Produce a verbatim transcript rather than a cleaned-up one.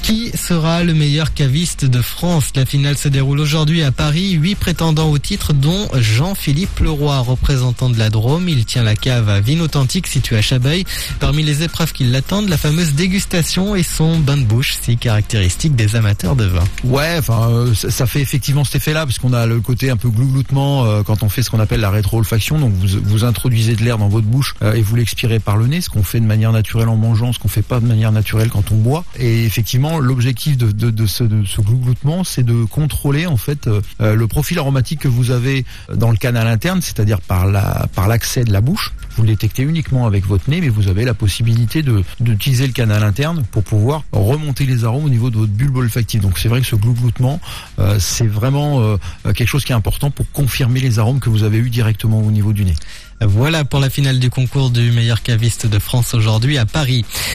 Qui sera le meilleur caviste de France? La finale se déroule aujourd'hui à Paris. Huit prétendants au titre, dont Jean-Philippe Leroy, représentant de la Drôme. Il tient la cave à Vin Authentique située à Chabeuil. Parmi les épreuves qui l'attendent, la fameuse dégustation et son bain de bouche, si caractéristique des amateurs de vin. Ouais, enfin, euh, ça, ça fait effectivement cet effet-là, parce qu'on a le côté un peu glougloutement euh, quand on fait ce qu'on appelle la rétro-olfaction. Donc vous, vous introduisez de l'air dans votre bouche euh, et vous l'expirez par le nez, ce qu'on fait de manière naturelle en mangeant, ce qu'on fait pas de manière naturelle quand on boit. Et effectivement, l'objectif de, de, de ce, de ce glougloutement, c'est de contrôler en fait euh, le profil aromatique que vous avez dans le canal interne, c'est-à-dire par la par l'accès de la bouche. Vous le détectez uniquement avec votre nez, mais vous avez la possibilité de d'utiliser le canal interne pour pouvoir remonter les arômes au niveau de votre bulbe olfactive. Donc c'est vrai que ce glougloutement, euh, c'est vraiment euh, quelque chose qui est important pour confirmer les arômes que vous avez eus directement au niveau du nez. Voilà pour la finale du concours du meilleur caviste de France aujourd'hui à Paris.